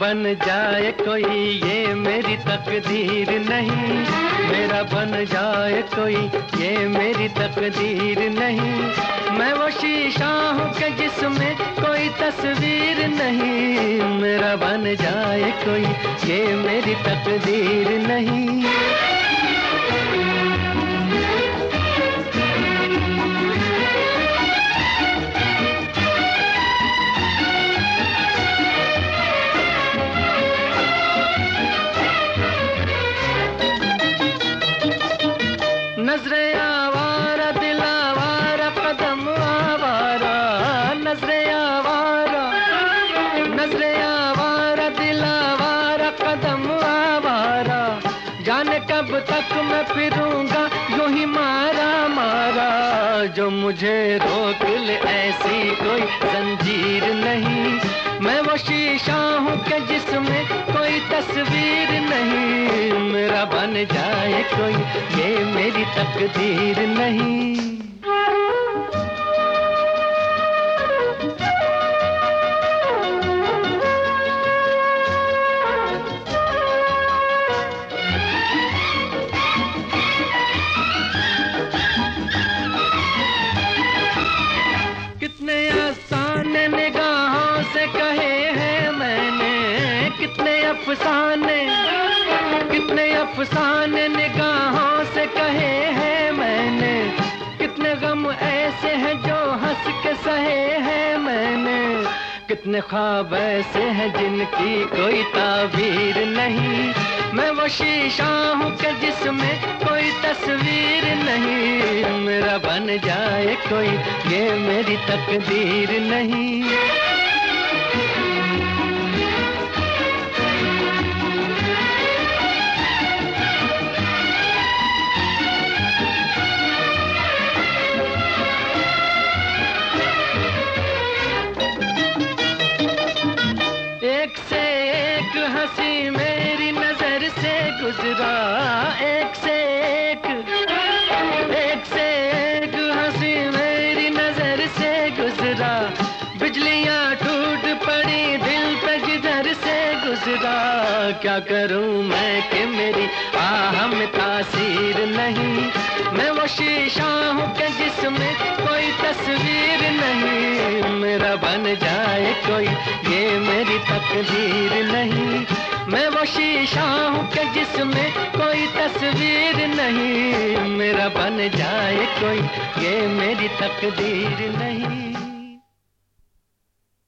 बन जाए कोई ये मेरी तकदीर नहीं, मेरा बन जाए कोई ये मेरी तकदीर नहीं। मैं वो शीशा हूँ कि जिसमें कोई तस्वीर नहीं, मेरा बन जाए कोई ये मेरी तकदीर नहीं। नजरे आवारा दिल आवारा कदम आवारा, नजरे आवारा, नजरे आवारा दिल आवारा कदम आवारा। जाने कब तक मैं फिरूंगा यूं ही मारा मारा, जो मुझे रोक ले ऐसी कोई जंजीर नहीं। मैं वो शीशा हूँ कि जिसमें कोई तस्वीर नहीं, मेरा बन जाए कोई ये मेरी तकदीर नहीं। कितने आसान निगाहों से कहे हैं मैंने, कितने अफसाने, कितने अफसाने निगाहों से कहे हैं मैंने। कितने गम ऐसे हैं जो हंस के सहे हैं मैंने, कितने ख्वाब ऐसे हैं जिनकी कोई ताबीर नहीं। मैं वो शीशा हूँ कि जिसमें कोई तस्वीर नहीं, मेरा बन जाए कोई ये मेरी तकदीर नहीं। एक से एक हंसी मेरी नजर से गुजरा, एक से एक, एक से एक हंसी मेरी नजर से गुजरा। बिजलियां टूट पड़ी दिल पे जिधर से गुजरा। क्या करूं मैं कि मेरी आह में तासीर नहीं। मैं वो शीशा हूँ कि जिसमें कोई तस्वीर नहीं, मेरा बन जाए कोई ये मेरी तकदीर नहीं। मैं वो शीशा हूँ कि जिसमें कोई तस्वीर नहीं, मेरा बन जाए कोई ये मेरी तकदीर नहीं।